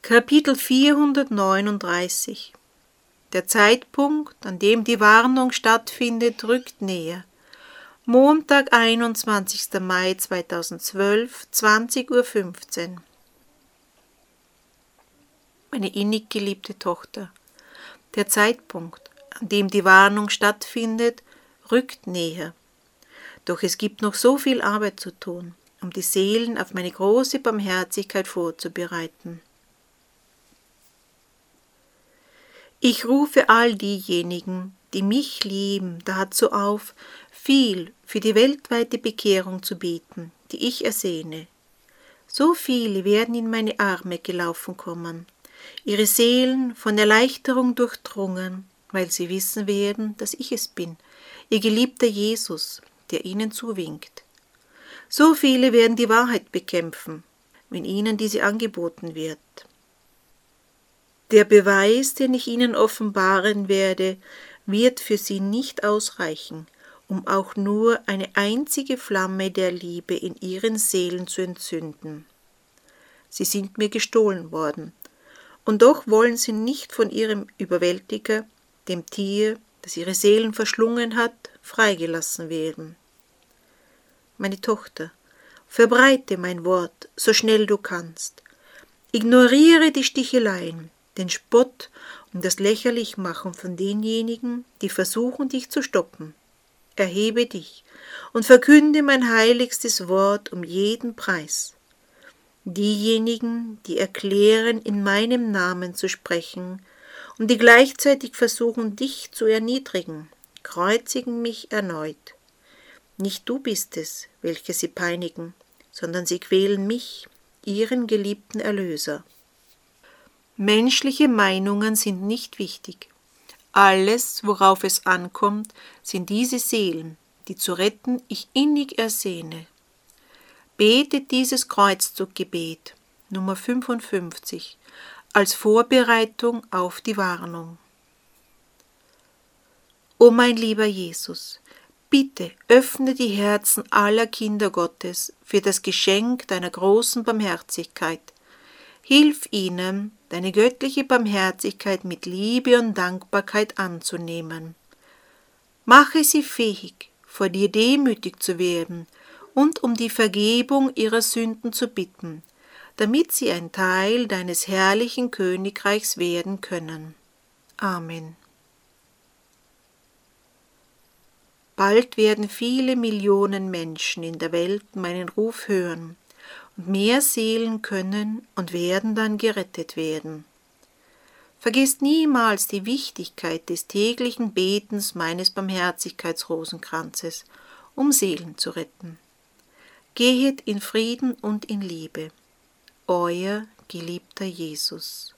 Kapitel 439. Der Zeitpunkt, an dem die Warnung stattfindet, rückt näher. Montag, 21. Mai 2012, 20:15 Uhr. Meine innig geliebte Tochter, der Zeitpunkt, an dem die Warnung stattfindet, rückt näher. Doch es gibt noch so viel Arbeit zu tun, um die Seelen auf meine große Barmherzigkeit vorzubereiten. Ich rufe all diejenigen, die mich lieben, dazu auf, viel für die weltweite Bekehrung zu beten, die ich ersehne. So viele werden in meine Arme gelaufen kommen, ihre Seelen von Erleichterung durchdrungen, weil sie wissen werden, dass ich es bin, ihr geliebter Jesus, der ihnen zuwinkt. So viele werden die Wahrheit bekämpfen, wenn ihnen diese angeboten wird. Der Beweis, den ich ihnen offenbaren werde, wird für sie nicht ausreichen, um auch nur eine einzige Flamme der Liebe in ihren Seelen zu entzünden. Sie sind mir gestohlen worden, und doch wollen sie nicht von ihrem Überwältiger, dem Tier, das ihre Seelen verschlungen hat, freigelassen werden. Meine Tochter, verbreite mein Wort, so schnell du kannst. Ignoriere die Sticheleien, den Spott und das Lächerlichmachen von denjenigen, die versuchen, dich zu stoppen. Erhebe dich und verkünde mein heiligstes Wort um jeden Preis. Diejenigen, die erklären, in meinem Namen zu sprechen und die gleichzeitig versuchen, dich zu erniedrigen, kreuzigen mich erneut. Nicht du bist es, welche sie peinigen, sondern sie quälen mich, ihren geliebten Erlöser. Menschliche Meinungen sind nicht wichtig. Alles, worauf es ankommt, sind diese Seelen, die zu retten ich innig ersehne. Betet dieses Kreuzzuggebet, Nummer 55, als Vorbereitung auf die Warnung. O mein lieber Jesus, bitte öffne die Herzen aller Kinder Gottes für das Geschenk deiner großen Barmherzigkeit. Hilf ihnen, deine göttliche Barmherzigkeit mit Liebe und Dankbarkeit anzunehmen. Mache sie fähig, vor dir demütig zu werden und um die Vergebung ihrer Sünden zu bitten, damit sie ein Teil deines herrlichen Königreichs werden können. Amen. Bald werden viele Millionen Menschen in der Welt meinen Ruf hören, und mehr Seelen können und werden dann gerettet werden. Vergesst niemals die Wichtigkeit des täglichen Betens meines Barmherzigkeitsrosenkranzes, um Seelen zu retten. Gehet in Frieden und in Liebe. Euer geliebter Jesus.